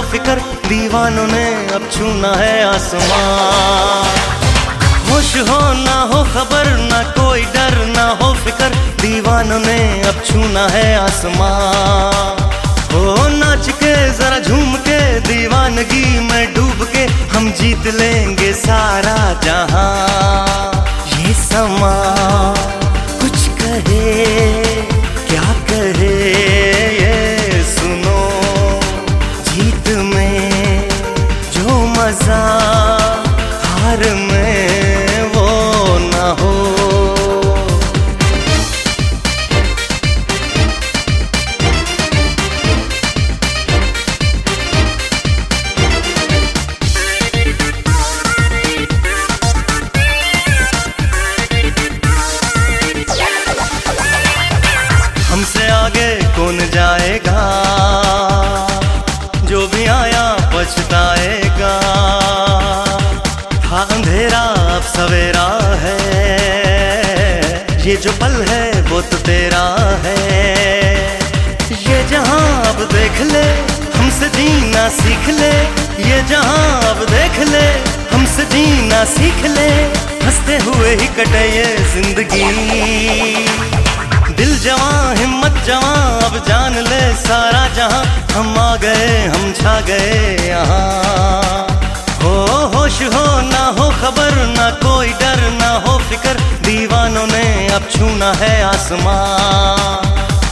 फिकर, दीवानों ने अब छूना है आसमां। होश हो ना हो खबर, ना कोई डर ना हो फिकर, दीवानों ने अब छूना है आसमां। ओ नाच के जरा झूम के, दीवानगी में डूब के, हम जीत लेंगे सारा जहां। ये समा कुछ कहे क्या कहे ये सुनो, जीत में जो मजा हार में वो ना हो। हमसे आगे कौन जाएगा, जो भी आया पछताएगा। था अंधेरा अब सवेरा है, ये जो पल है वो तो तेरा है। ये जहां अब देख ले, हमसे जीना सीख ले। ये जहां अब देख ले, हमसे जीना सीख ले। हंसते हुए ही कटे ये जिंदगी, दिल जवां हिम्मत जवां, अब जान ले सारा जहां। हम आ गए हम छा गए यहाँ। हो होश हो ना हो खबर, ना कोई डर ना हो फिकर, दीवानों ने अब छूना है आसमां।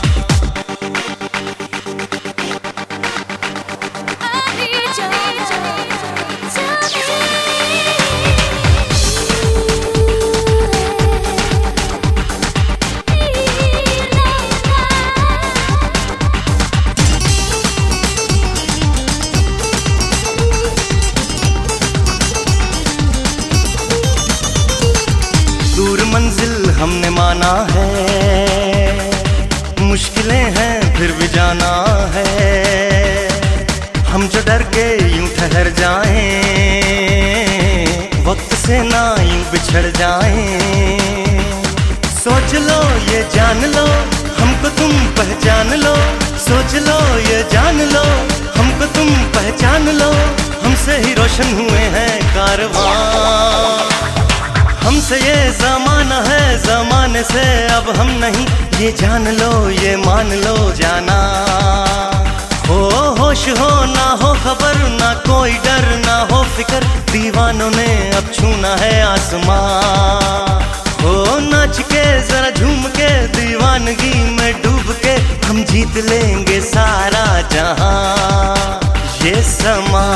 दूर मंजिल हमने माना है, मुश्किलें हैं फिर भी जाना है। हम जो डर के यूं ठहर जाएं, वक्त से ना यूं बिछड़ जाएं। सोच लो ये जान लो, हमको तुम पहचान लो। सोच लो ये जान लो, हमको तुम पहचान लो। हमसे ही रोशन हुए हैं कारवां, हमसे ये जमाना है, जमाने से अब हम नहीं। ये जान लो ये मान लो जाना। हो होश हो ना हो खबर, ना कोई डर ना हो फिकर, दीवानों ने अब छूना है आसमां। हो नाच के जरा झूम के, दीवानगी में डूब के, हम जीत लेंगे सारा जहां। ये समा